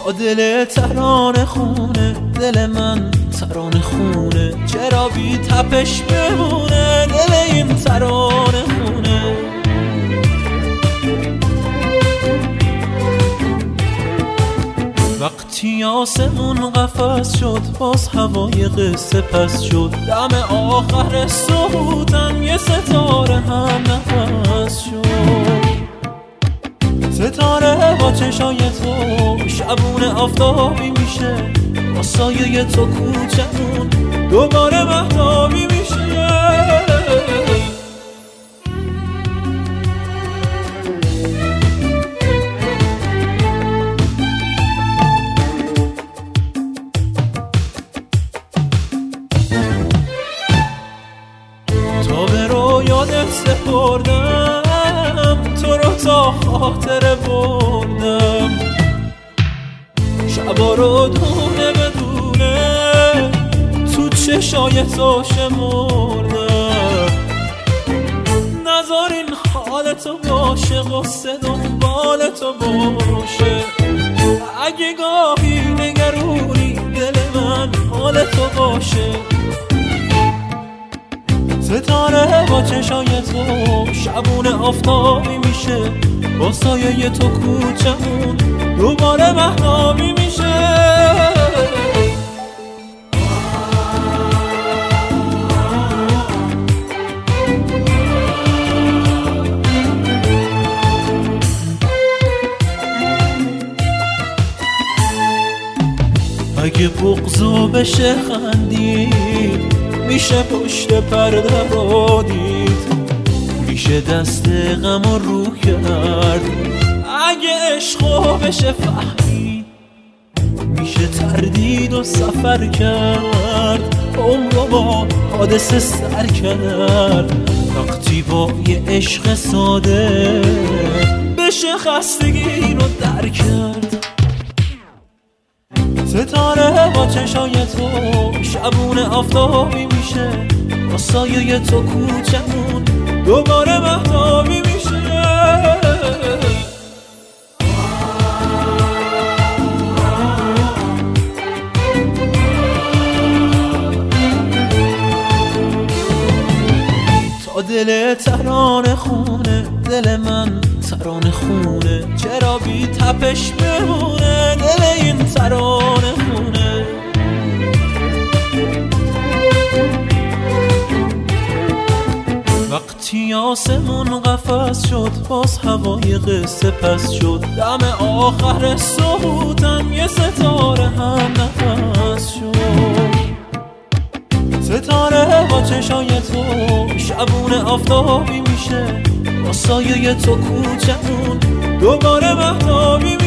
تا دل ترانه خونه، دل من ترانه خونه، چرا بی تپش بمونه دل این ترانه خونه. وقتی آسمون قفس شد باز هوای قصه پس شد، دم آخر سقوطم یه ستاره هم نفس شد. ستاره با چشای تو شبونه آفتابی میشه، با سایه تو کوچمون دوباره مهتابی میشه. تا به رو یادت سپردم، تو رو تا خاطره بردم، شبا رو دونه بدونه تو چشای تو شمردم. نذار این حالتو باشه، غصه دنبال تو باشه، اگه گاهی نگرونی دل من حالتو باشه. ستاره با چشای تو شبونه آفتابی میشه، با سایه تو کوچمون دوباره مهتابی میشه. اگه بغضو بشه خندید، میشه پشت پرده رو دید، میشه دست غم رو کرد. اگه عشقو بشه فهمید، میشه تردید و سفر کرد، عمرو با حادثه سر کرد. وقتی با یه عشق ساده بشه خستگی رو در کرد. ستاره با چشای تو شبونه آفتابی میشه، با سایه تو کوچمون دوباره مهتابی میشه. تا دل ترانه خونه، دل من ترانه خونه، چرا بی تپش بمونه دل این ترانه خونه. وقتی آسمون قفس شد باز هوای قصه پس شد، دم آخر سقوطم یه ستاره هم نفس شد. ستاره با چشای تو شبونه آفتابی میشه، با سایه تو کوچمون دوباره مهتابی میشه.